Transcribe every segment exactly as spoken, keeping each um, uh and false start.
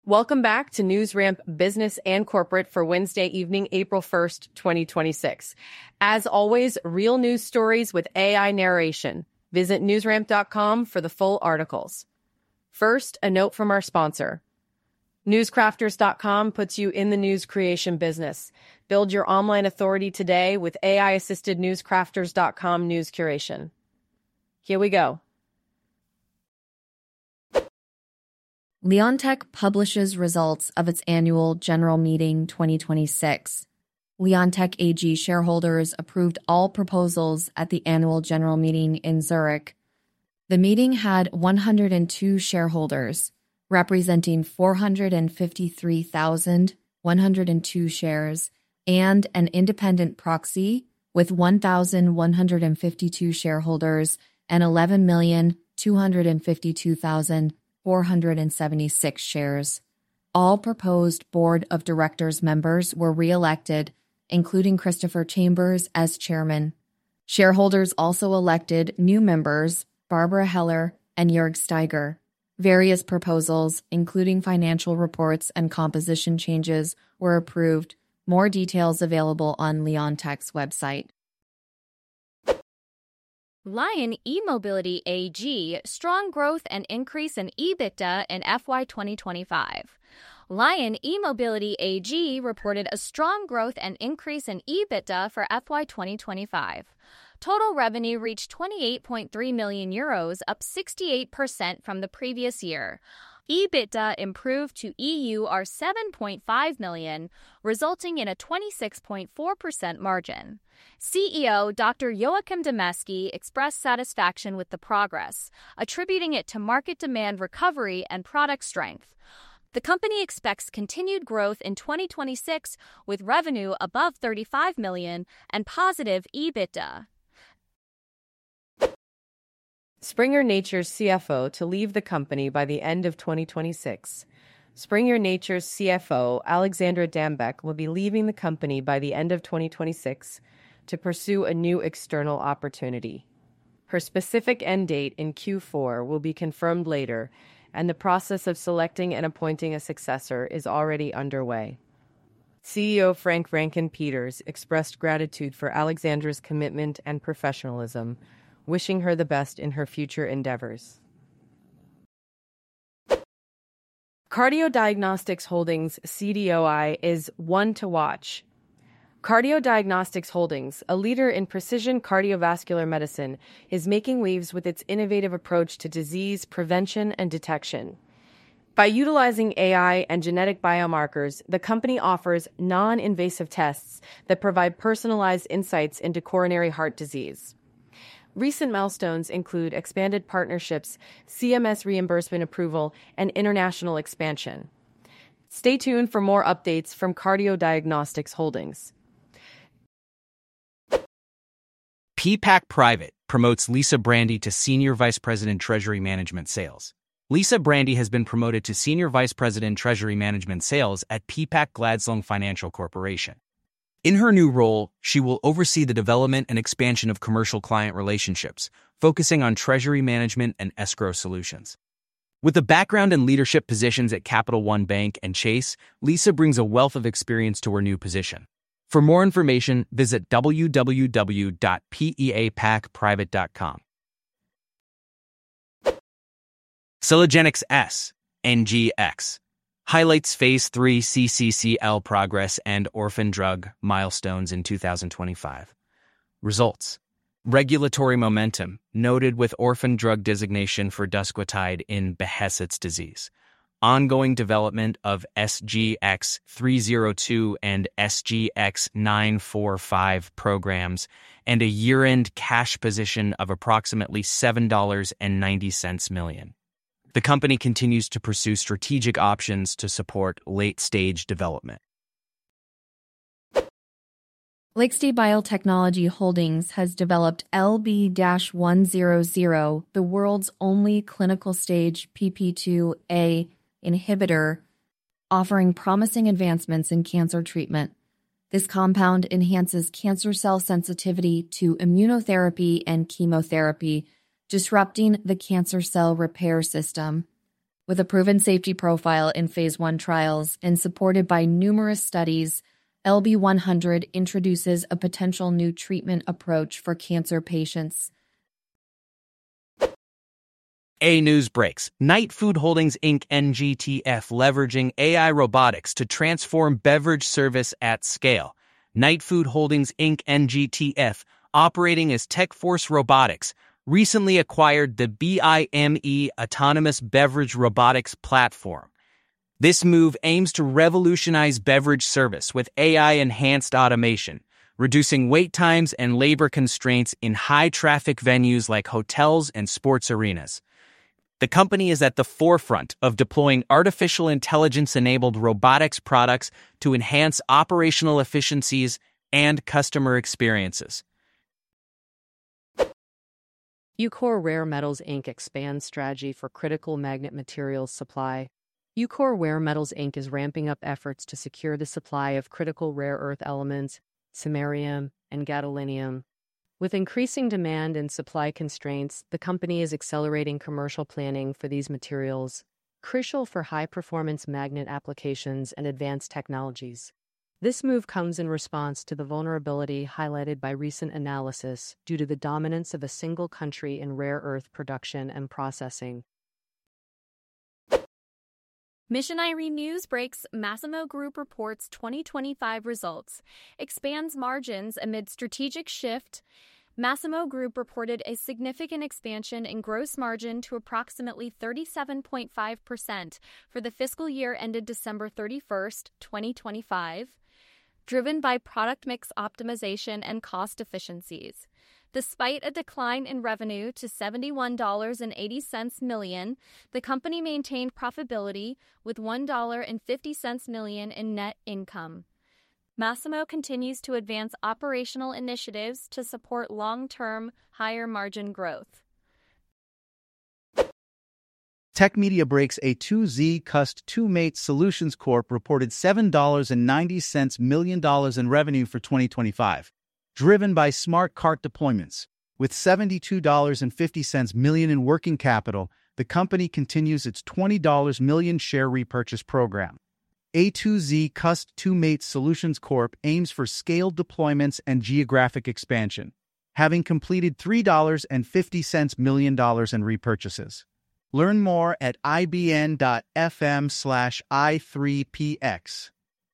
Welcome back to NewsRamp Business and Corporate for Wednesday evening, April first, twenty twenty-six. As always, real news stories with A I narration. Visit newsramp dot com for the full articles. First, a note from our sponsor. newscrafters dot com puts you in the news creation business. Build your online authority today with A I-assisted newscrafters dot com news curation. Here we go. Leonteq publishes results of its annual general meeting twenty twenty-six. Leonteq A G shareholders approved all proposals at the annual general meeting in Zurich. The meeting had one hundred two shareholders, representing four hundred fifty-three thousand one hundred two shares, and an independent proxy with one thousand one hundred fifty-two shareholders and eleven million two hundred fifty-two thousand four hundred seventy-six shares. All proposed board of directors members were re-elected, including Christopher Chambers as chairman. Shareholders also elected new members, Barbara Heller and Jörg Steiger. Various proposals, including financial reports and composition changes, were approved. More details available on Leonteq's website. Lion eMobility A G, strong growth and increase in EBITDA in F Y twenty twenty-five. Lion eMobility A G reported a strong growth and increase in EBITDA for F Y twenty twenty-five. Total revenue reached twenty-eight point three million euros, up sixty-eight percent from the previous year. EBITDA improved to E U R seven point five million, resulting in a twenty-six point four percent margin. C E O Doctor Joachim Damasky expressed satisfaction with the progress, attributing it to market demand recovery and product strength. The company expects continued growth in twenty twenty-six with revenue above thirty-five million and positive EBITDA. Springer Nature's C F O to leave the company by the end of twenty twenty-six. Springer Nature's C F O, Alexandra Dambeck, will be leaving the company by the end of twenty twenty-six to pursue a new external opportunity. Her specific end date in Q four will be confirmed later, and the process of selecting and appointing a successor is already underway. C E O Frank Rankin Peters expressed gratitude for Alexandra's commitment and professionalism, wishing her the best in her future endeavors. Cardio Diagnostics Holdings, C D O I, is one to watch. Cardio Diagnostics Holdings, a leader in precision cardiovascular medicine, is making waves with its innovative approach to disease prevention and detection. By utilizing A I and genetic biomarkers, the company offers non-invasive tests that provide personalized insights into coronary heart disease. Recent milestones include expanded partnerships, C M S reimbursement approval, and international expansion. Stay tuned for more updates from Cardio Diagnostics Holdings. P PAC Private promotes Lisa Brandy to Senior Vice President Treasury Management Sales. Lisa Brandy has been promoted to Senior Vice President Treasury Management Sales at P PAC Gladstone Financial Corporation. In her new role, she will oversee the development and expansion of commercial client relationships, focusing on treasury management and escrow solutions. With a background in leadership positions at Capital One Bank and Chase, Lisa brings a wealth of experience to her new position. For more information, visit w w w dot peapac private dot com. Siligenix S, N G X, highlights Phase three C C C L progress and orphan drug milestones in two thousand twenty-five. Results. Regulatory momentum, noted with orphan drug designation for Dusquatide in Behçet's disease. Ongoing development of S G X three oh two and S G X nine forty-five programs, and a year-end cash position of approximately seven dollars and ninety cents million. The company continues to pursue strategic options to support late-stage development. Lakestate Biotechnology Holdings has developed L B one hundred, the world's only clinical-stage P P two A inhibitor, offering promising advancements in cancer treatment. This compound enhances cancer cell sensitivity to immunotherapy and chemotherapy, disrupting the cancer cell repair system. With a proven safety profile in phase one trials and supported by numerous studies, L B one hundred introduces a potential new treatment approach for cancer patients. A news breaks. Knight Food Holdings Incorporated N G T F leveraging A I robotics to transform beverage service at scale. Knight Food Holdings Incorporated N G T F, operating as TechForce Robotics, recently acquired the B I M E Autonomous Beverage Robotics Platform. This move aims to revolutionize beverage service with A I-enhanced automation, reducing wait times and labor constraints in high-traffic venues like hotels and sports arenas. The company is at the forefront of deploying artificial intelligence-enabled robotics products to enhance operational efficiencies and customer experiences. Ucore Rare Metals Incorporated expands strategy for critical magnet materials supply. Ucore Rare Metals Incorporated is ramping up efforts to secure the supply of critical rare earth elements, samarium, and gadolinium. With increasing demand and supply constraints, the company is accelerating commercial planning for these materials, crucial for high-performance magnet applications and advanced technologies. This move comes in response to the vulnerability highlighted by recent analysis due to the dominance of a single country in rare earth production and processing. Mission Irene News breaks Masimo Group reports twenty twenty-five results, expands margins amid strategic shift. Masimo Group reported a significant expansion in gross margin to approximately thirty-seven point five percent for the fiscal year ended December thirty-first, twenty twenty-five, driven by product mix optimization and cost efficiencies. Despite a decline in revenue to seventy-one dollars and eighty cents million, the company maintained profitability with one dollar and fifty cents million in net income. Masimo continues to advance operational initiatives to support long-term, higher margin growth. Tech Media breaks. A two Z Cust two Mate Solutions Corp reported seven dollars and ninety cents million dollars in revenue for twenty twenty-five, driven by smart cart deployments. With seventy-two dollars and fifty cents million in working capital, the company continues its twenty million share repurchase program. A two Z Cust two Mate Solutions Corp aims for scaled deployments and geographic expansion, having completed three dollars and fifty cents million dollars in repurchases. Learn more at ibn.fm slash i3px.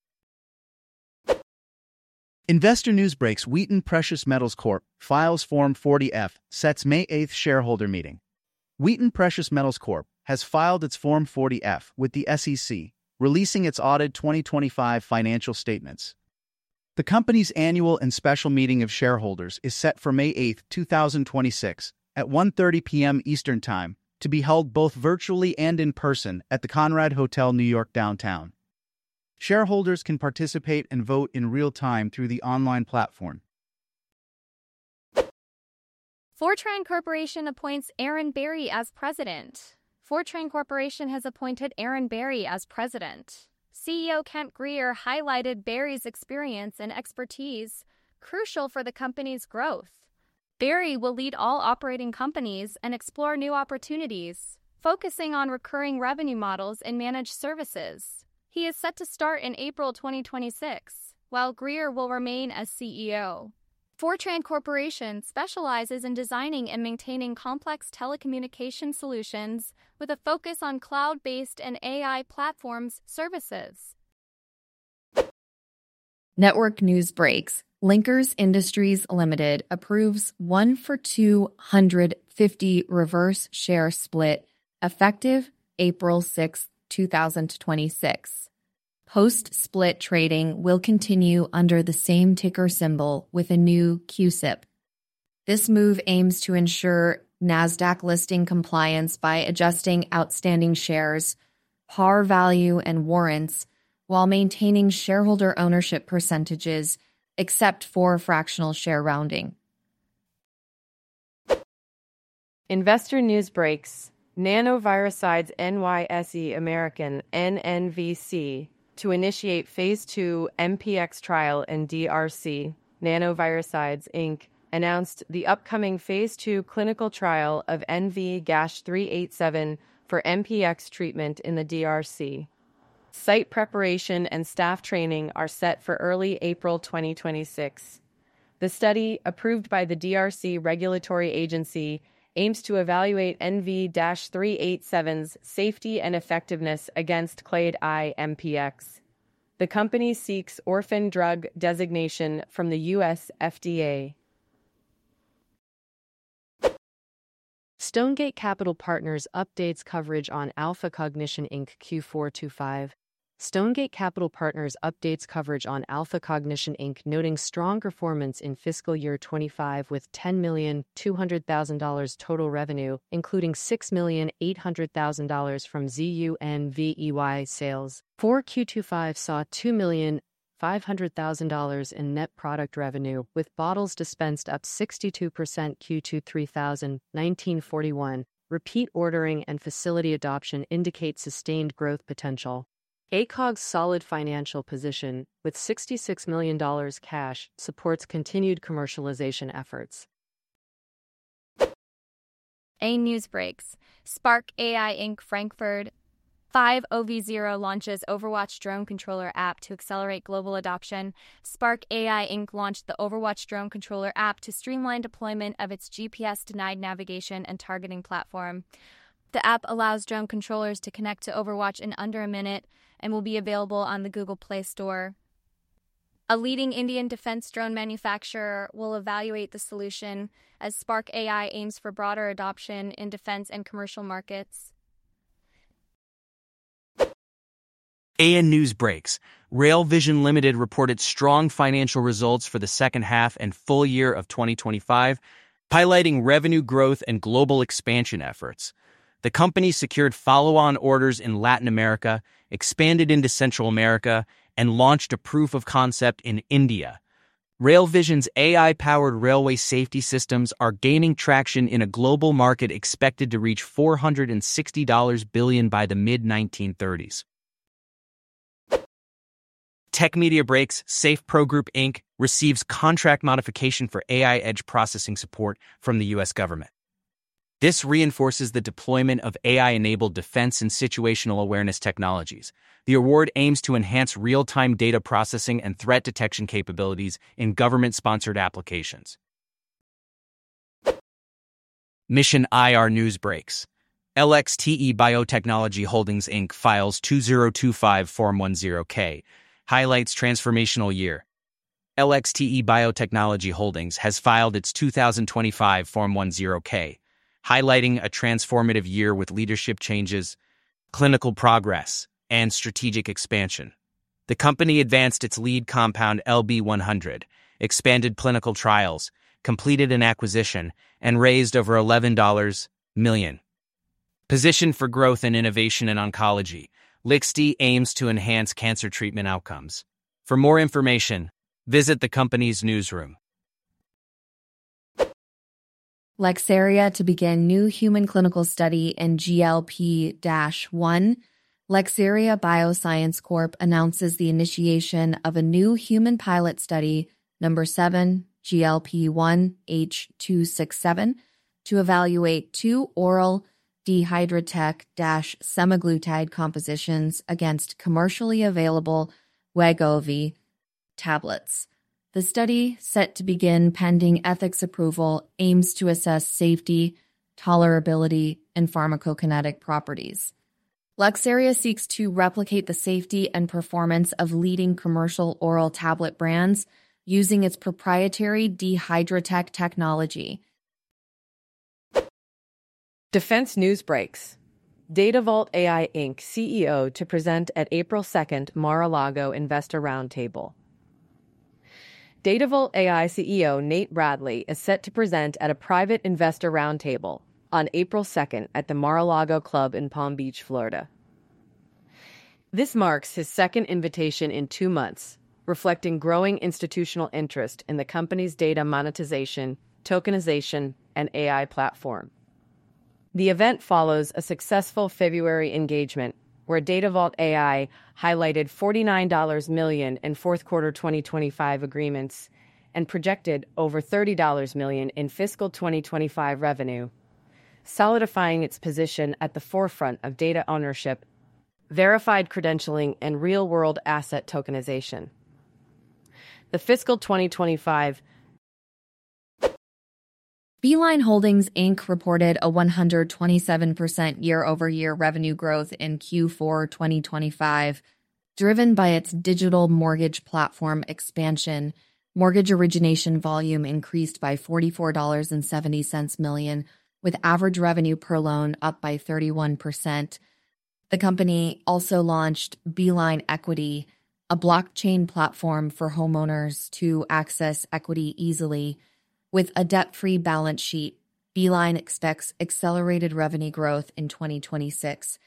Investor News breaks. Wheaton Precious Metals Corp files Form forty F, sets May eighth shareholder meeting. Wheaton Precious Metals Corp has filed its Form forty F with the S E C, releasing its audited twenty twenty-five financial statements. The company's annual and special meeting of shareholders is set for May eighth, twenty twenty-six, at one thirty p.m. Eastern Time, to be held both virtually and in person at the Conrad Hotel, New York downtown. Shareholders can participate and vote in real time through the online platform. Fortran Corporation appoints Aaron Berry as president. Fortran Corporation has appointed Aaron Berry as president. C E O Kent Greer highlighted Berry's experience and expertise, crucial for the company's growth. Berry will lead all operating companies and explore new opportunities, focusing on recurring revenue models and managed services. He is set to start in April twenty twenty-six, while Greer will remain as C E O. Fortran Corporation specializes in designing and maintaining complex telecommunication solutions with a focus on cloud-based and A I platforms services. Network news breaks. Linkers Industries Limited approves one for two hundred fifty reverse share split effective April sixth, twenty twenty-six. Post-split trading will continue under the same ticker symbol with a new Q S I P. This move aims to ensure NASDAQ listing compliance by adjusting outstanding shares, par value, and warrants while maintaining shareholder ownership percentages except for fractional share rounding. Investor News breaks. Nanoviricides N Y S E American N N V C to initiate Phase two M P X trial in D R C. Nanoviricides, Incorporated announced the upcoming Phase two clinical trial of N V three eighty-seven for M P X treatment in the D R C. Site preparation and staff training are set for early April twenty twenty-six. The study, approved by the D R C regulatory agency, aims to evaluate N V three eighty-seven's safety and effectiveness against clade I M P X. The company seeks orphan drug designation from the U S F D A. Stonegate Capital Partners updates coverage on Alpha Cognition Incorporated Q four twenty-five. Stonegate Capital Partners updates coverage on Alpha Cognition Incorporated, noting strong performance in fiscal year twenty-five with ten million two hundred thousand dollars total revenue, including six million eight hundred thousand dollars from ZUNVEY sales. four Q twenty-five saw two million five hundred thousand dollars in net product revenue, with bottles dispensed up sixty-two percent Q twenty-three thousand nineteen forty-one. Repeat ordering and facility adoption indicate sustained growth potential. A C O G's solid financial position, with sixty-six million dollars cash, supports continued commercialization efforts. A news breaks. Spark A I Incorporated Frankfurt five O V zero launches Overwatch drone controller app to accelerate global adoption. Spark A I Incorporated launched the Overwatch drone controller app to streamline deployment of its G P S-denied navigation and targeting platform. The app allows drone controllers to connect to Overwatch in under a minute and will be available on the Google Play Store. A leading Indian defense drone manufacturer will evaluate the solution as Spark A I aims for broader adoption in defense and commercial markets. A N News breaks. Rail Vision Limited reported strong financial results for the second half and full year of twenty twenty-five, highlighting revenue growth and global expansion efforts. The company secured follow-on orders in Latin America, expanded into Central America, and launched a proof of concept in India. Rail Vision's A I-powered railway safety systems are gaining traction in a global market expected to reach four hundred sixty billion dollars by the mid nineteen thirties. Tech Media breaks. Safe Pro Group Incorporated receives contract modification for A I edge processing support from the U S government. This reinforces the deployment of A I-enabled defense and situational awareness technologies. The award aims to enhance real-time data processing and threat detection capabilities in government-sponsored applications. Mission I R News breaks. L X T E Biotechnology Holdings Incorporated files two thousand twenty-five Form ten K, highlights transformational year. L X T E Biotechnology Holdings has filed its two thousand twenty-five Form ten K, highlighting a transformative year with leadership changes, clinical progress, and strategic expansion. The company advanced its lead compound L B one hundred, expanded clinical trials, completed an acquisition, and raised over eleven million dollars. Positioned for growth and innovation in oncology, L X T E aims to enhance cancer treatment outcomes. For more information, visit the company's newsroom. Lexaria to begin new human clinical study in G L P one. Lexaria Bioscience Corp announces the initiation of a new human pilot study, number seven, G L P one H two sixty-seven, to evaluate two oral dihydratec-semaglutide compositions against commercially available Wegovy tablets. The study, set to begin pending ethics approval, aims to assess safety, tolerability, and pharmacokinetic properties. Lexaria seeks to replicate the safety and performance of leading commercial oral tablet brands using its proprietary Dihydratec technology. Defense News breaks. DataVault A I Incorporated C E O to present at April second Mar-a-Lago Investor Roundtable. DataVault A I C E O Nate Bradley is set to present at a private investor roundtable on April second at the Mar-a-Lago Club in Palm Beach, Florida. This marks his second invitation in two months, reflecting growing institutional interest in the company's data monetization, tokenization, and A I platform. The event follows a successful February engagement where DataVault A I highlighted forty-nine million dollars in fourth quarter twenty twenty-five agreements and projected over thirty million dollars in fiscal twenty twenty-five revenue. solidifying its position at the forefront of data ownership, verified credentialing, and real-world asset tokenization. The fiscal twenty twenty-five Beeline Holdings, Incorporated reported a one hundred twenty-seven percent year-over-year revenue growth in Q four twenty twenty-five, driven by its digital mortgage platform expansion. Mortgage origination volume increased by forty-four dollars and seventy cents million, with average revenue per loan up by thirty-one percent. The company also launched Beeline Equity, a blockchain platform for homeowners to access equity easily. With a debt-free balance sheet, Beeline expects accelerated revenue growth in twenty twenty-six.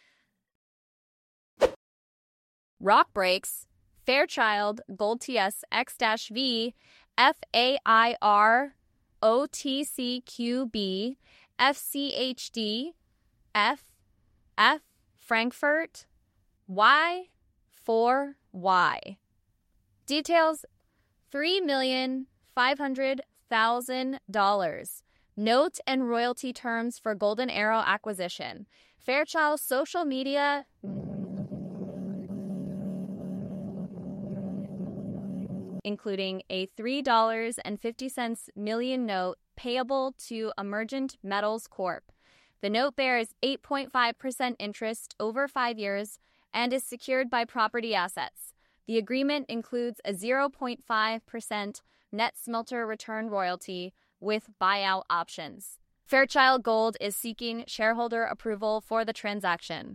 Rock Breaks, Fairchild, Gold T S X V, F A I R, O T C Q B, F C H D, F, F, Frankfurt, Y, four Y. Details: three million five hundred thousand dollars. Note and royalty terms for Golden Arrow acquisition. Fairchild's social media. Including a three dollars and fifty cents million note payable to Emergent Metals Corp. The note bears eight point five percent interest over five years and is secured by property assets. The agreement includes a zero point five percent net smelter return royalty with buyout options. Fairchild Gold is seeking shareholder approval for the transaction.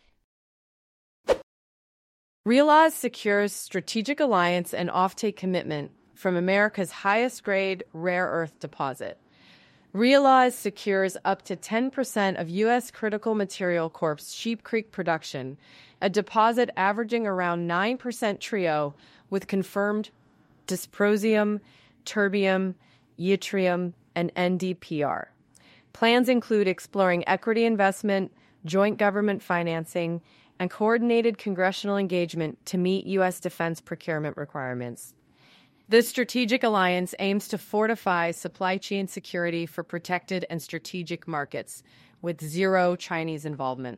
Realize secures strategic alliance and offtake commitment from America's highest-grade rare earth deposit. Realize secures up to ten percent of U S Critical Material Corp's Sheep Creek production, a deposit averaging around nine percent trio with confirmed dysprosium, terbium, yttrium, and N D P R. Plans include exploring equity investment, joint government financing, and coordinated congressional engagement to meet U S defense procurement requirements. This strategic alliance aims to fortify supply chain security for protected and strategic markets, with zero Chinese involvement.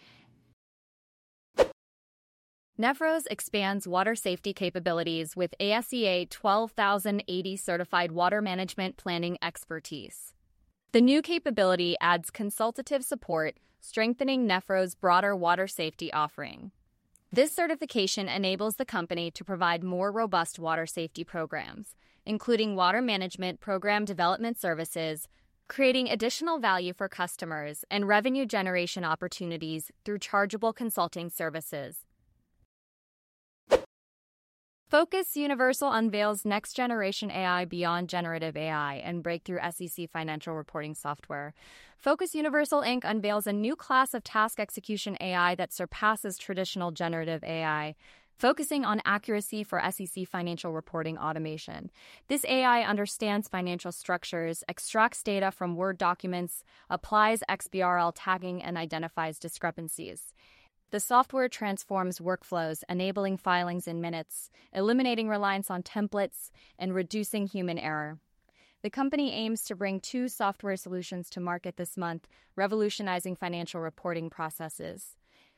Nephros expands water safety capabilities with A S E A twelve thousand eighty certified water management planning expertise. The new capability adds consultative support, strengthening Nephros' broader water safety offering. This certification enables the company to provide more robust water safety programs, including water management program development services, creating additional value for customers and revenue generation opportunities through chargeable consulting services. Focus Universal unveils next-generation A I beyond generative A I and breakthrough S E C financial reporting software. Focus Universal Incorporated unveils a new class of task execution A I that surpasses traditional generative A I, focusing on accuracy for S E C financial reporting automation. This A I understands financial structures, extracts data from Word documents, applies X B R L tagging, and identifies discrepancies. The software transforms workflows, enabling filings in minutes, eliminating reliance on templates, and reducing human error. The company aims to bring two software solutions to market this month, revolutionizing financial reporting processes.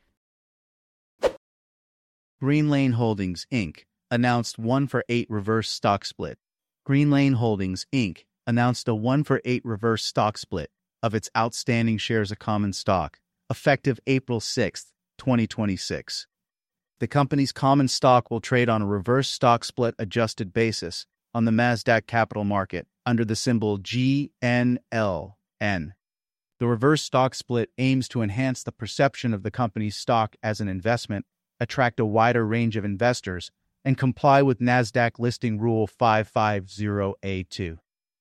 Greenlane Holdings, Incorporated announced one for eight reverse stock split. Greenlane Holdings, Incorporated announced a one for eight reverse stock split of its outstanding shares of common stock, effective April sixth, twenty twenty-six. The company's common stock will trade on a reverse stock split adjusted basis on the Nasdaq Capital Market under the symbol G N L N. The reverse stock split aims to enhance the perception of the company's stock as an investment, attract a wider range of investors, and comply with Nasdaq Listing Rule five fifty A two.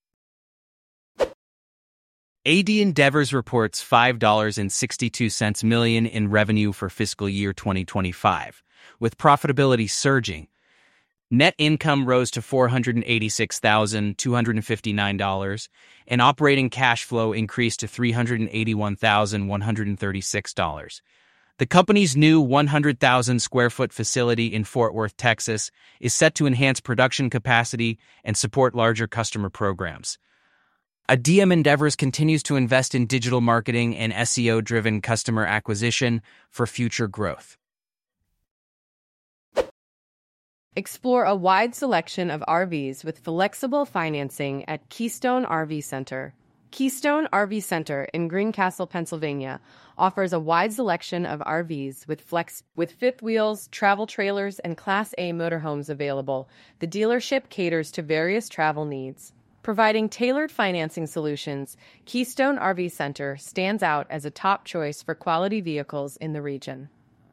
A D Endeavors reports five dollars and sixty-two cents million in revenue for fiscal year twenty twenty-five, with profitability surging. Net income rose to four hundred eighty-six thousand two hundred fifty-nine dollars, and operating cash flow increased to three hundred eighty-one thousand one hundred thirty-six dollars. The company's new one hundred thousand square foot facility in Fort Worth, Texas, is set to enhance production capacity and support larger customer programs. A D M Endeavors continues to invest in digital marketing and S E O-driven customer acquisition for future growth. Explore a wide selection of R Vs with flexible financing at Keystone R V Center. Keystone R V Center in Greencastle, Pennsylvania, offers a wide selection of R Vs with flex with fifth wheels, travel trailers, and Class A motorhomes available. The dealership caters to various travel needs. Providing tailored financing solutions, Keystone R V Center stands out as a top choice for quality vehicles in the region.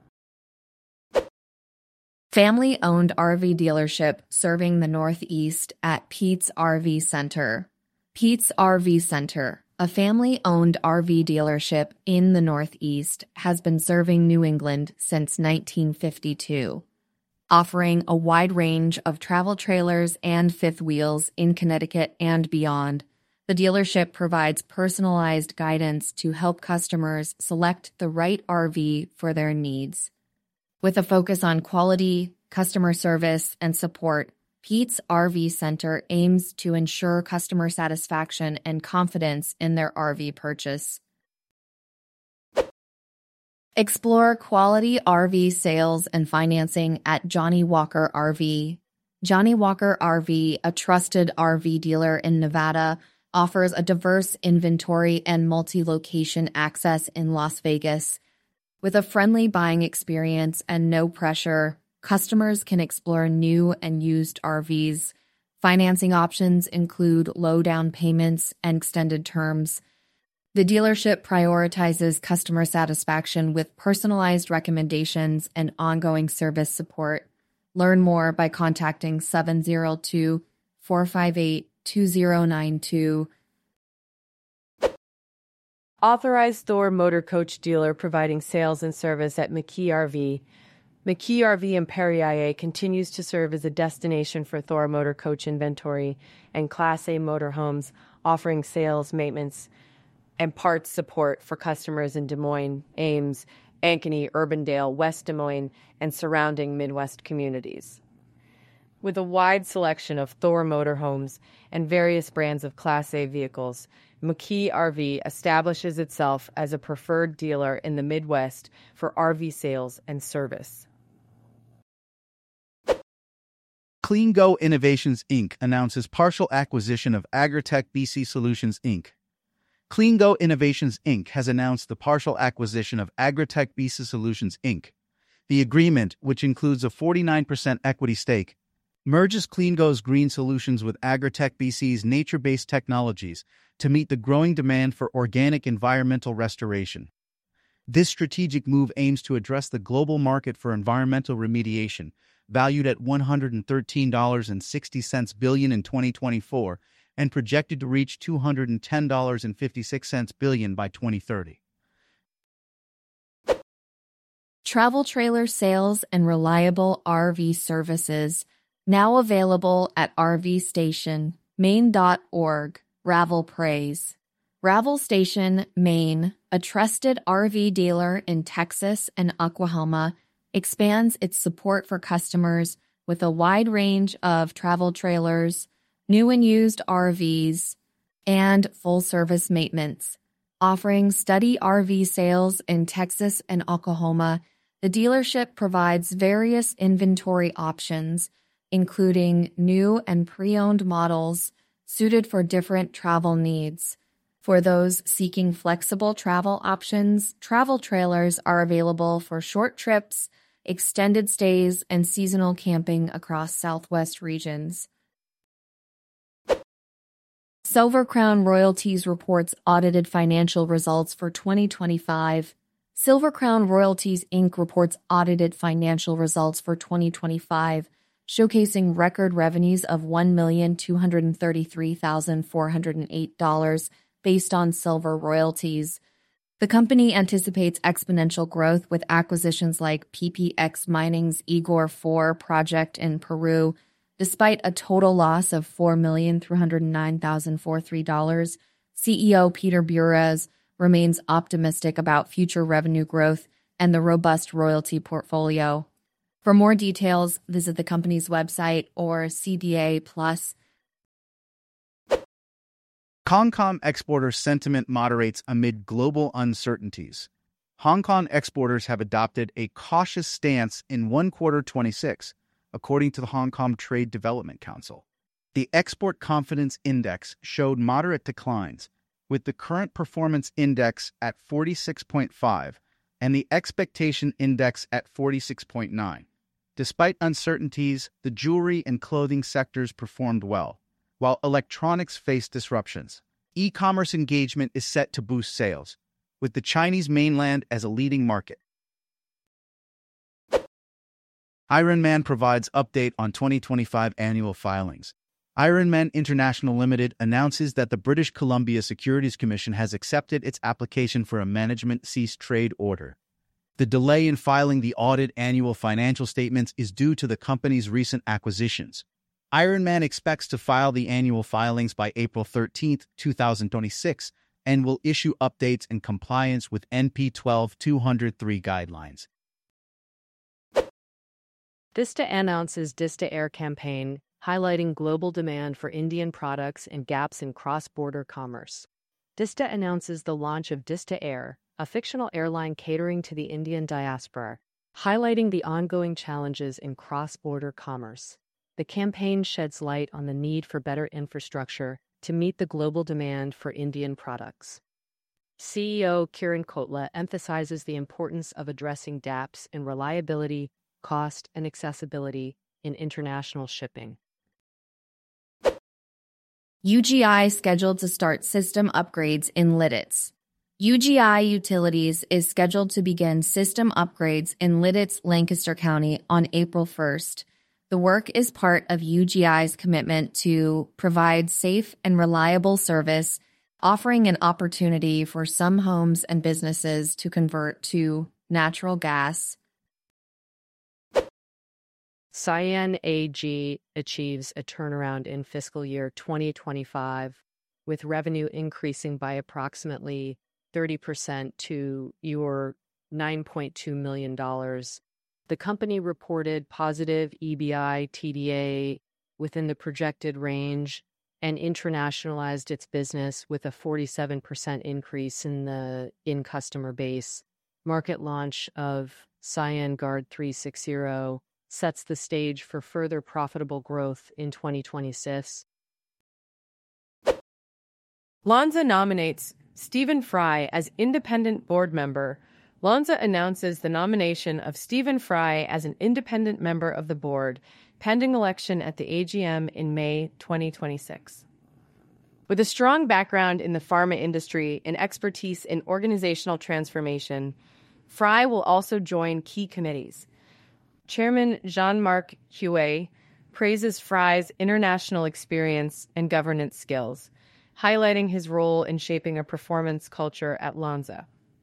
Family-owned R V dealership serving the Northeast at Pete's R V Center. Pete's R V Center, a family-owned R V dealership in the Northeast, has been serving New England since nineteen fifty-two, offering a wide range of travel trailers and fifth wheels in Connecticut and beyond. The dealership provides personalized guidance to help customers select the right R V for their needs. With a focus on quality, customer service, and support, Pete's R V Center aims to ensure customer satisfaction and confidence in their R V purchase. Explore quality R V sales and financing at Johnny Walker R V. Johnny Walker R V, a trusted R V dealer in Nevada, offers a diverse inventory and multi-location access in Las Vegas. With a friendly buying experience and no pressure, customers can explore new and used R Vs. Financing options include low down payments and extended terms. The dealership prioritizes customer satisfaction with personalized recommendations and ongoing service support. Learn more by contacting seven zero two, four five eight, two zero nine two. Authorized Thor Motor Coach dealer providing sales and service at McKee R V. McKee R V Imperii continues to serve as a destination for Thor Motor Coach inventory and Class A motorhomes, offering sales, maintenance, and parts support for customers in Des Moines, Ames, Ankeny, Urbandale, West Des Moines, and surrounding Midwest communities. With a wide selection of Thor motorhomes and various brands of Class A vehicles, McKee R V establishes itself as a preferred dealer in the Midwest for R V sales and service. CleanGo Innovations, Incorporated announces partial acquisition of Agritech B C Solutions, Incorporated. CleanGo Innovations, Incorporated has announced the partial acquisition of Agritech B C Solutions, Incorporated. The agreement, which includes a forty-nine percent equity stake, merges CleanGo's green solutions with Agritech B C's nature-based technologies to meet the growing demand for organic environmental restoration. This strategic move aims to address the global market for environmental remediation, valued at one hundred thirteen dollars and sixty cents billion dollars in twenty twenty-four and projected to reach two hundred ten dollars and fifty-six cents billion dollars by twenty thirty. Travel trailer sales and reliable R V services, now available at R V Station, Maine dot org. Ravel Praise. Ravel Station, Maine, a trusted R V dealer in Texas and Oklahoma, expands its support for customers with a wide range of travel trailers, new and used R Vs, and full-service maintenance. Offering steady R V sales in Texas and Oklahoma, the dealership provides various inventory options, including new and pre-owned models suited for different travel needs. For those seeking flexible travel options, travel trailers are available for short trips, extended stays, and seasonal camping across Southwest regions. Silver Crown Royalties reports audited financial results for twenty twenty-five. Silver Crown Royalties, Incorporated reports audited financial results for twenty twenty-five, showcasing record revenues of one million two hundred thirty-three thousand four hundred eight dollars based on silver royalties. The company anticipates exponential growth with acquisitions like P P X Mining's Igor four project in Peru. Despite a total loss of four million three hundred nine thousand four hundred three dollars, C E O Peter Burez remains optimistic about future revenue growth and the robust royalty portfolio. For more details, visit the company's website or C D A plus. Hong Kong exporter sentiment moderates amid global uncertainties. Hong Kong exporters have adopted a cautious stance in one quarter twenty-six, according to the Hong Kong Trade Development Council. The Export Confidence Index showed moderate declines, with the current performance index at forty-six point five and the expectation index at forty-six point nine. Despite uncertainties, the jewelry and clothing sectors performed well, while electronics faced disruptions. E-commerce engagement is set to boost sales, with the Chinese mainland as a leading market. Ironman provides update on twenty twenty-five annual filings. Ironman International Limited announces that the British Columbia Securities Commission has accepted its application for a management cease trade order. The delay in filing the audited annual financial statements is due to the company's recent acquisitions. Ironman expects to file the annual filings by April thirteenth, twenty twenty-six, and will issue updates in compliance with N P twelve dash two oh three guidelines. Dista announces Dista Air campaign, highlighting global demand for Indian products and gaps in cross-border commerce. Dista announces the launch of Dista Air, a fictional airline catering to the Indian diaspora, highlighting the ongoing challenges in cross-border commerce. The campaign sheds light on the need for better infrastructure to meet the global demand for Indian products. C E O Kiran Kotla emphasizes the importance of addressing gaps in reliability, cost, and accessibility in international shipping. U G I scheduled to start system upgrades in Lititz. U G I Utilities is scheduled to begin system upgrades in Lititz, Lancaster County on April first. The work is part of U G I's commitment to provide safe and reliable service, offering an opportunity for some homes and businesses to convert to natural gas. Cyan A G achieves a turnaround in fiscal year twenty twenty-five, with revenue increasing by approximately thirty percent to nine point two million dollars. The company reported positive E B I T D A within the projected range and internationalized its business with a forty-seven percent increase in the in customer base. Market launch of Cyan Guard three sixty sets the stage for further profitable growth in twenty twenty-six. Lonza nominates Stephen Fry as independent board member. Lonza announces the nomination of Stephen Fry as an independent member of the board, pending election at the A G M in May twenty twenty-six. With a strong background in the pharma industry and expertise in organizational transformation, Fry will also join key committees. Chairman Jean-Marc Huet praises Fry's international experience and governance skills, highlighting his role in shaping a performance culture at Lonza.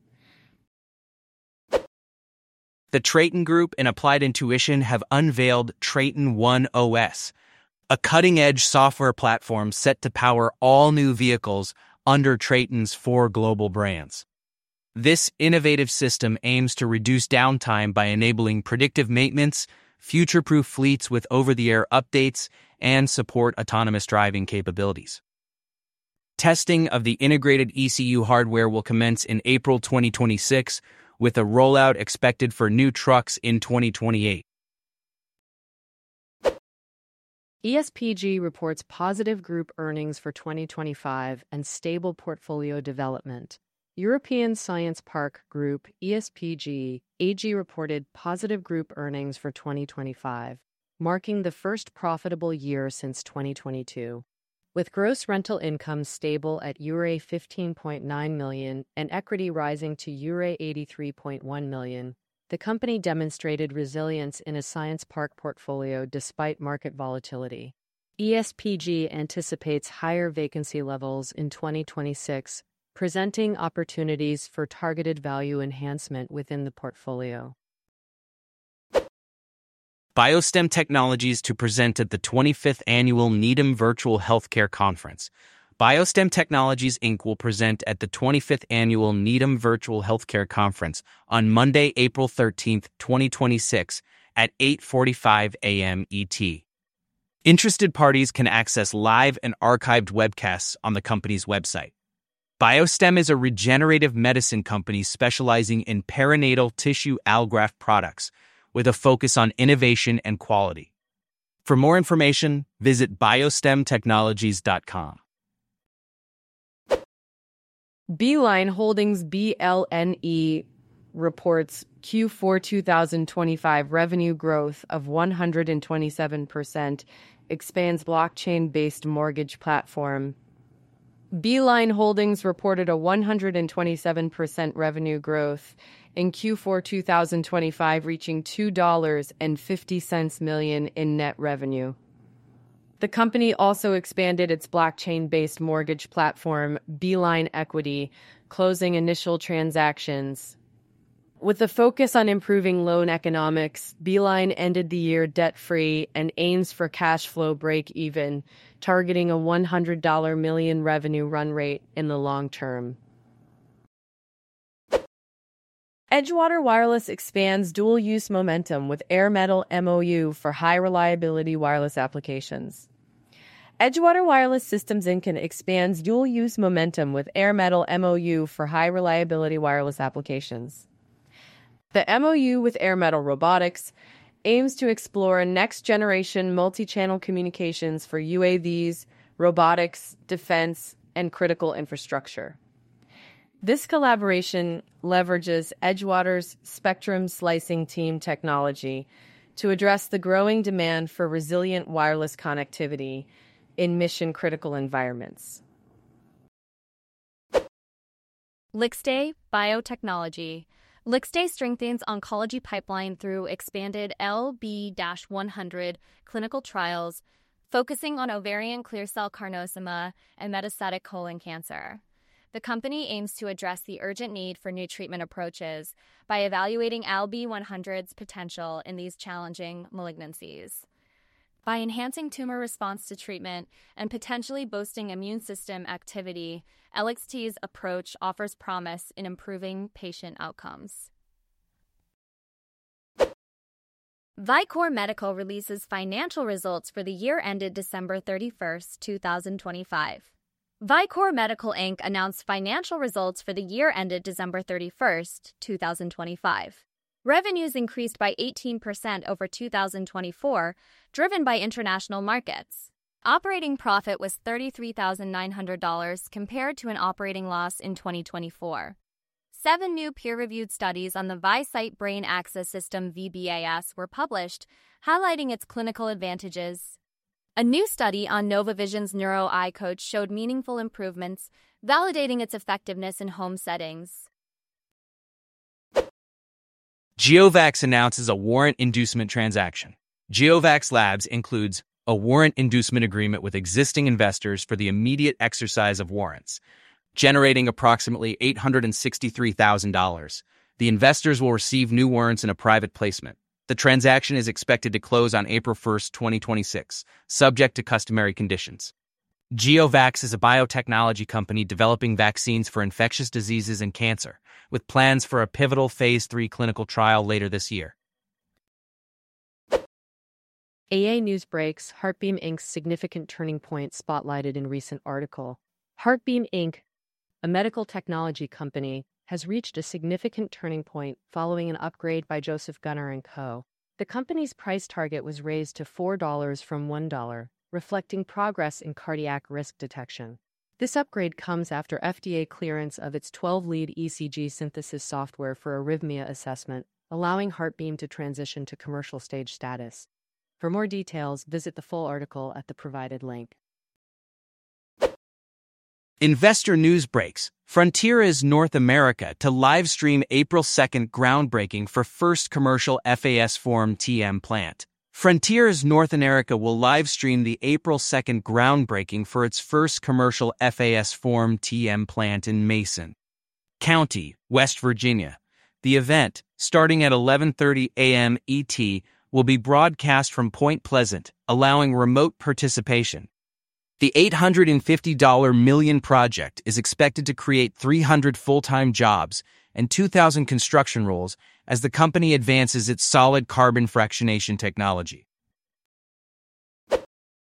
The Traton Group and Applied Intuition have unveiled Traton One O S, a cutting-edge software platform set to power all new vehicles under Traton's four global brands. This innovative system aims to reduce downtime by enabling predictive maintenance, future-proof fleets with over-the-air updates, and support autonomous driving capabilities. Testing of the integrated E C U hardware will commence in April twenty twenty-six, with a rollout expected for new trucks in twenty twenty-eight. E S P G reports positive group earnings for twenty twenty-five and stable portfolio development. European Science Park Group, E S P G, A G reported positive group earnings for twenty twenty-five, marking the first profitable year since twenty twenty-two. With gross rental income stable at euro fifteen point nine million and equity rising to euro eighty-three point one million, the company demonstrated resilience in a science park portfolio despite market volatility. E S P G anticipates higher vacancy levels in twenty twenty-six, presenting opportunities for targeted value enhancement within the portfolio. BioStem Technologies to present at the twenty-fifth Annual Needham Virtual Healthcare Conference. BioStem Technologies Incorporated will present at the twenty-fifth Annual Needham Virtual Healthcare Conference on Monday, April thirteenth, twenty twenty-six at eight forty-five a.m. E T. Interested parties can access live and archived webcasts on the company's website. BioStem is a regenerative medicine company specializing in perinatal tissue allograft products with a focus on innovation and quality. For more information, visit biostem technologies dot com. Beeline Holdings B L N E reports Q four twenty twenty-five revenue growth of one hundred twenty-seven percent, expands blockchain-based mortgage platform. Beeline Holdings reported a one hundred twenty-seven percent revenue growth in Q four twenty twenty-five, reaching two dollars and fifty cents million in net revenue. The company also expanded its blockchain-based mortgage platform, Beeline Equity, closing initial transactions. With a focus on improving loan economics, Beeline ended the year debt-free and aims for cash flow break-even, targeting a one hundred million dollars revenue run rate in the long term. Edgewater Wireless expands dual-use momentum with Air Metal M O U for high-reliability wireless applications. Edgewater Wireless Systems Incorporated expands dual-use momentum with Air Metal M O U for high-reliability wireless applications. The M O U with Air Metal Robotics aims to explore next-generation multi-channel communications for U A Vs, robotics, defense, and critical infrastructure. This collaboration leverages Edgewater's spectrum slicing team technology to address the growing demand for resilient wireless connectivity in mission-critical environments. Lixday Biotechnology. Lixday strengthens oncology pipeline through expanded L B one hundred clinical trials, focusing on ovarian clear cell carcinoma and metastatic colon cancer. The company aims to address the urgent need for new treatment approaches by evaluating L B one hundred's potential in these challenging malignancies. By enhancing tumor response to treatment and potentially boosting immune system activity, L X T's approach offers promise in improving patient outcomes. Vicor Medical releases financial results for the year ended December thirty-first, twenty twenty-five. Vicor Medical Incorporated announced financial results for the year ended December thirty-first, twenty twenty-five. Revenues increased by eighteen percent over two thousand twenty-four, driven by international markets. Operating profit was thirty-three thousand nine hundred dollars compared to an operating loss in twenty twenty-four. Seven new peer-reviewed studies on the ViSight Brain Access System V B A S were published, highlighting its clinical advantages. A new study on NovaVision's Neuro Eye Coach showed meaningful improvements, validating its effectiveness in home settings. GeoVax announces a warrant inducement transaction. GeoVax Labs includes a warrant inducement agreement with existing investors for the immediate exercise of warrants, generating approximately eight hundred sixty-three thousand dollars. The investors will receive new warrants in a private placement. The transaction is expected to close on April first, twenty twenty-six, subject to customary conditions. GeoVax is a biotechnology company developing vaccines for infectious diseases and cancer, with plans for a pivotal phase three clinical trial later this year. A A News breaks Heartbeam Incorporated's significant turning point spotlighted in recent article. Heartbeam Incorporated, a medical technology company, has reached a significant turning point following an upgrade by Joseph Gunnar and Co. The company's price target was raised to four dollars from one dollar, reflecting progress in cardiac risk detection. This upgrade comes after F D A clearance of its twelve-lead E C G synthesis software for arrhythmia assessment, allowing Heartbeam to transition to commercial stage status. For more details, visit the full article at the provided link. Investor news breaks. Frontier is North America to livestream April second groundbreaking for first commercial F A S Form T M plant. Frontiers North America will livestream the April second groundbreaking for its first commercial F A S Form T M plant in Mason County, West Virginia. The event, starting at eleven thirty a m E T, will be broadcast from Point Pleasant, allowing remote participation. The eight hundred fifty million dollars project is expected to create three hundred full-time jobs and two thousand construction roles as the company advances its solid carbon fractionation technology.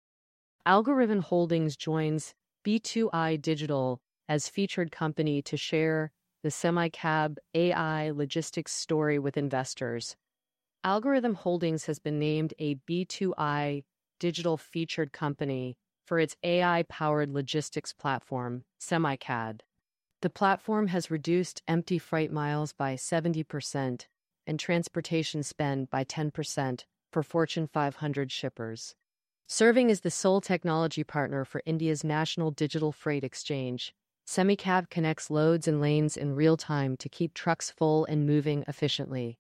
Algorithm Holdings joins B two I Digital as featured company to share the SemiCab A I logistics story with investors. Algorithm Holdings has been named a B two I Digital featured company for its A I-powered logistics platform, SemiCab. The platform has reduced empty freight miles by seventy percent and transportation spend by ten percent for Fortune five hundred shippers. Serving as the sole technology partner for India's National Digital Freight Exchange, SemiCab connects loads and lanes in real time to keep trucks full and moving efficiently.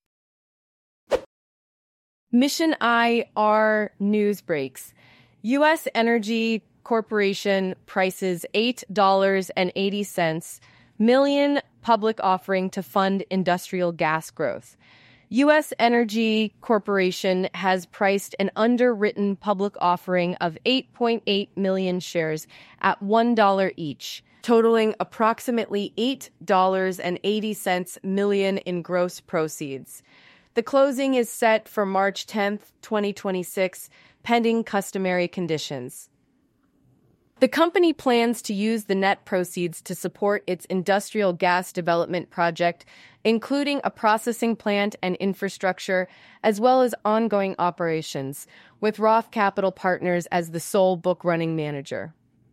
Mission I R news breaks. U S Energy Corporation prices eight dollars and eighty cents million public offering to fund industrial gas growth. U S Energy Corporation has priced an underwritten public offering of eight point eight million shares at one dollar each, totaling approximately eight dollars and eighty cents million in gross proceeds. The closing is set for March tenth, twenty twenty-six, pending customary conditions. The company plans to use the net proceeds to support its industrial gas development project, including a processing plant and infrastructure, as well as ongoing operations, with Roth Capital Partners as the sole book-running manager.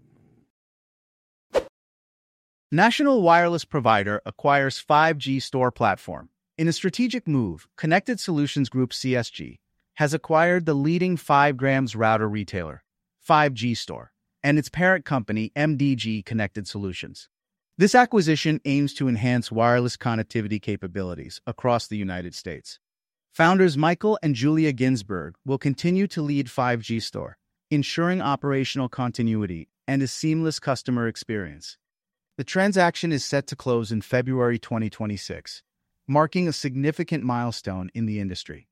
National wireless provider acquires five G store platform. In a strategic move, Connected Solutions Group C S G has acquired the leading five grams router retailer, five G Store, and its parent company, M D G Connected Solutions. This acquisition aims to enhance wireless connectivity capabilities across the United States. Founders Michael and Julia Ginsberg will continue to lead five G Store, ensuring operational continuity and a seamless customer experience. The transaction is set to close in February twenty twenty-six, marking a significant milestone in the industry.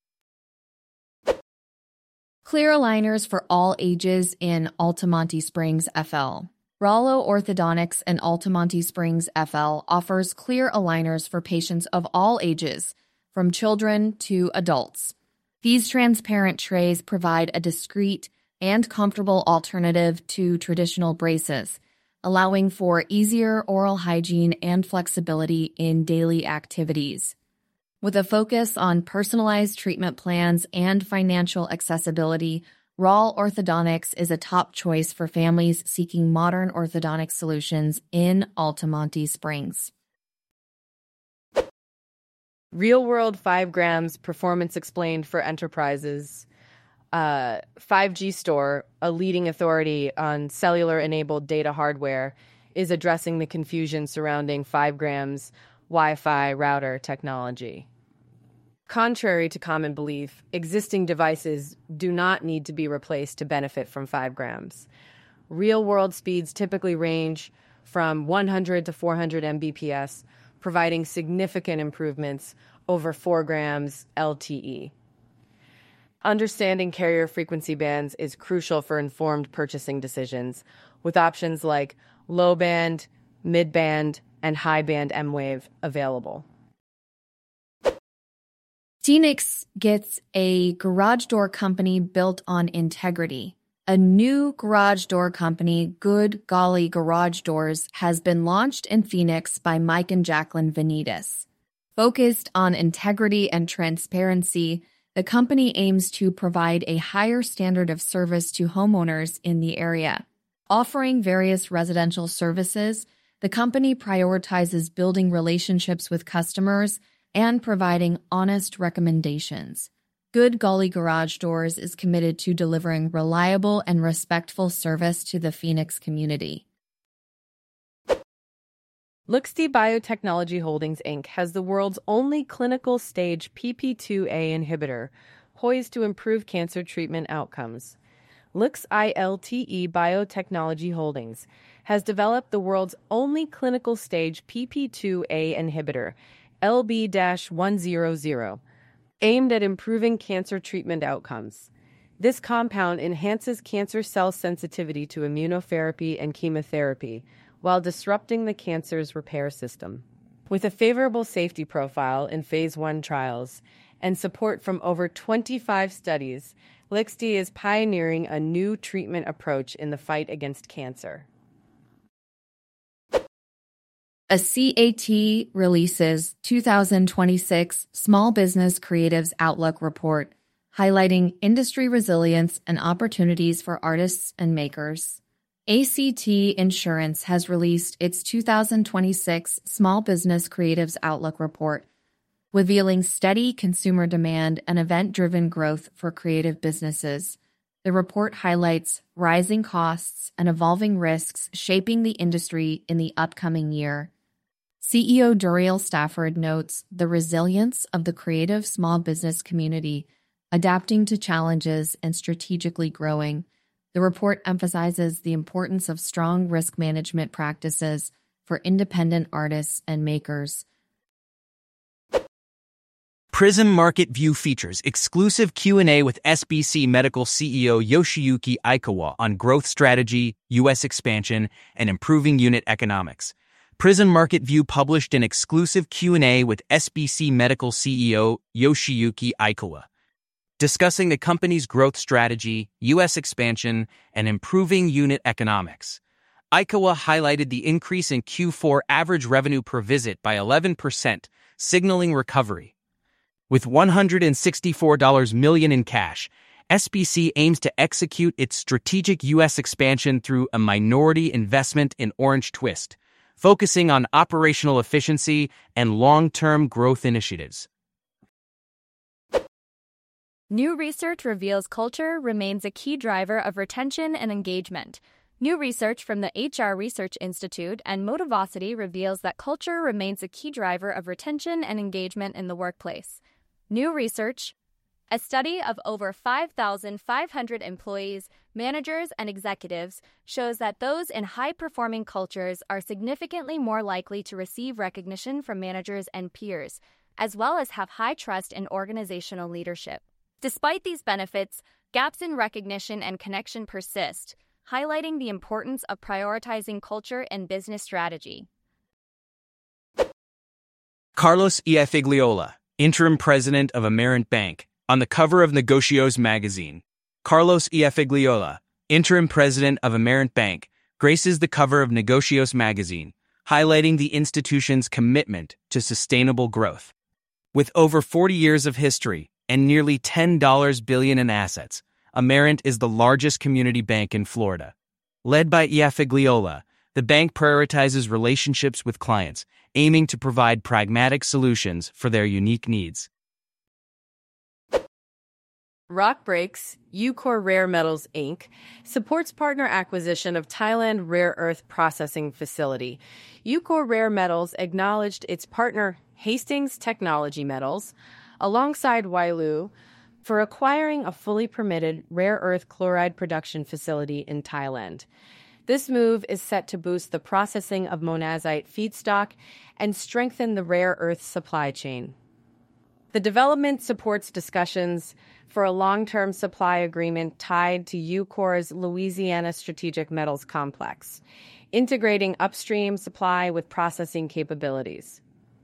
Clear aligners for all ages in Altamonte Springs, F L. Rallo Orthodontics in Altamonte Springs, F L offers clear aligners for patients of all ages, from children to adults. These transparent trays provide a discreet and comfortable alternative to traditional braces, allowing for easier oral hygiene and flexibility in daily activities. With a focus on personalized treatment plans and financial accessibility, Rall Orthodontics is a top choice for families seeking modern orthodontic solutions in Altamonte Springs. Real World five grams Performance Explained for Enterprises. Uh, five G Store, a leading authority on cellular-enabled data hardware, is addressing the confusion surrounding five grams Wi-Fi router technology. Contrary to common belief, existing devices do not need to be replaced to benefit from five grams. Real-world speeds typically range from one hundred to four hundred megabits per second, providing significant improvements over four grams L T E. Understanding carrier frequency bands is crucial for informed purchasing decisions, with options like low-band, mid-band, and high-band M-Wave available. Phoenix gets a garage door company built on integrity. A new garage door company, Good Golly Garage Doors, has been launched in Phoenix by Mike and Jacqueline Vanitas. Focused on integrity and transparency, the company aims to provide a higher standard of service to homeowners in the area. Offering various residential services, the company prioritizes building relationships with customers and providing honest recommendations. Good Golly Garage Doors is committed to delivering reliable and respectful service to the Phoenix community. Luxti Biotechnology Holdings, Incorporated has the world's only clinical stage P P two A inhibitor, poised to improve cancer treatment outcomes. Luxti Biotechnology Holdings has developed the world's only clinical stage P P two A inhibitor, L B one hundred, aimed at improving cancer treatment outcomes. This compound enhances cancer cell sensitivity to immunotherapy and chemotherapy while disrupting the cancer's repair system. With a favorable safety profile in phase one trials and support from over twenty-five studies, Lixty is pioneering a new treatment approach in the fight against cancer. A C A T releases two thousand twenty-six Small Business Creatives Outlook Report, highlighting industry resilience and opportunities for artists and makers. A C T Insurance has released its two thousand twenty-six Small Business Creatives Outlook Report, revealing steady consumer demand and event-driven growth for creative businesses. The report highlights rising costs and evolving risks shaping the industry in the upcoming year. C E O Duriel Stafford notes the resilience of the creative small business community, adapting to challenges and strategically growing. The report emphasizes the importance of strong risk management practices for independent artists and makers. Prism Market View features exclusive Q and A with S B C Medical C E O Yoshiyuki Aikawa on growth strategy, U S expansion, and improving unit economics. Prism Market View published an exclusive Q and A with S B C Medical C E O Yoshiyuki Aikawa, discussing the company's growth strategy, U S expansion, and improving unit economics. Aikawa highlighted the increase in Q four average revenue per visit by eleven percent, signaling recovery. With one hundred sixty-four million dollars in cash, S B C aims to execute its strategic U S expansion through a minority investment in Orange Twist, focusing on operational efficiency and long-term growth initiatives. New research reveals culture remains a key driver of retention and engagement. New research from the H R Research Institute and Motivosity reveals that culture remains a key driver of retention and engagement in the workplace. New research, a study of over five thousand five hundred employees, managers, and executives, shows that those in high-performing cultures are significantly more likely to receive recognition from managers and peers, as well as have high trust in organizational leadership. Despite these benefits, gaps in recognition and connection persist, highlighting the importance of prioritizing culture and business strategy. Carlos Iafigliola, interim president of Amerant Bank, on the cover of Negocios magazine. Carlos Iafigliola, interim president of Amerant Bank, graces the cover of Negocios magazine, highlighting the institution's commitment to sustainable growth. With over forty years of history and nearly ten billion dollars in assets, Amerant is the largest community bank in Florida. Led by Iafigliola, the bank prioritizes relationships with clients, aiming to provide pragmatic solutions for their unique needs. Rockbreaks, Ucore Rare Metals Incorporated, supports partner acquisition of Thailand Rare Earth Processing Facility. Ucore Rare Metals acknowledged its partner Hastings Technology Metals, alongside Wailu, for acquiring a fully permitted rare earth chloride production facility in Thailand. This move is set to boost the processing of monazite feedstock and strengthen the rare earth supply chain. The development supports discussions for a long-term supply agreement tied to Ucore's Louisiana Strategic Metals Complex, integrating upstream supply with processing capabilities.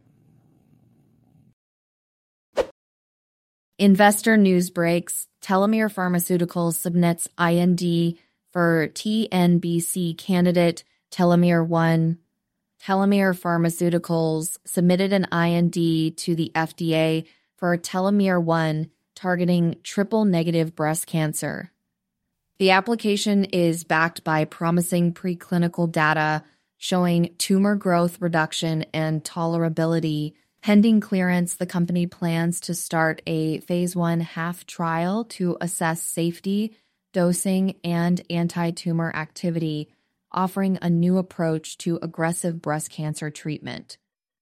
Investor news breaks. Telomere Pharmaceuticals submits I N D for T N B C candidate Telomere one. Telomere Pharmaceuticals submitted an I N D to the F D A for Telomere one, targeting triple-negative breast cancer. The application is backed by promising preclinical data showing tumor growth reduction and tolerability. Pending clearance, the company plans to start a phase one HAF trial to assess safety, dosing, and anti-tumor activity, offering a new approach to aggressive breast cancer treatment.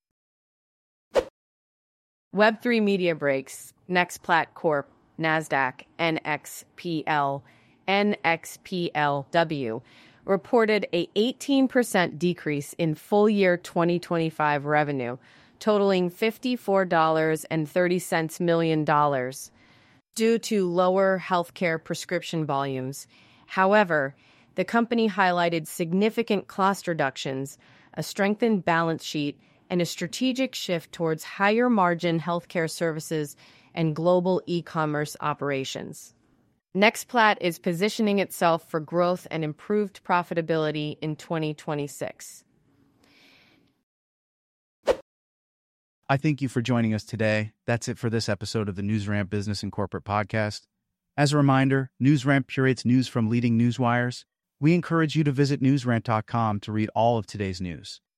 Web three Media Breaks, Nextplat Corp, NASDAQ, N X P L, N X P L W, reported an eighteen percent decrease in full-year twenty twenty-five revenue, totaling fifty-four dollars and thirty cents million dollars, due to lower healthcare prescription volumes. However, the company highlighted significant cost reductions, a strengthened balance sheet, and a strategic shift towards higher-margin healthcare services and global e-commerce operations. NextPlat is positioning itself for growth and improved profitability in twenty twenty-six. I thank you for joining us today. That's it for this episode of the NewsRamp Business and Corporate Podcast. As a reminder, NewsRamp curates news from leading newswires. We encourage you to visit newsrant dot com to read all of today's news.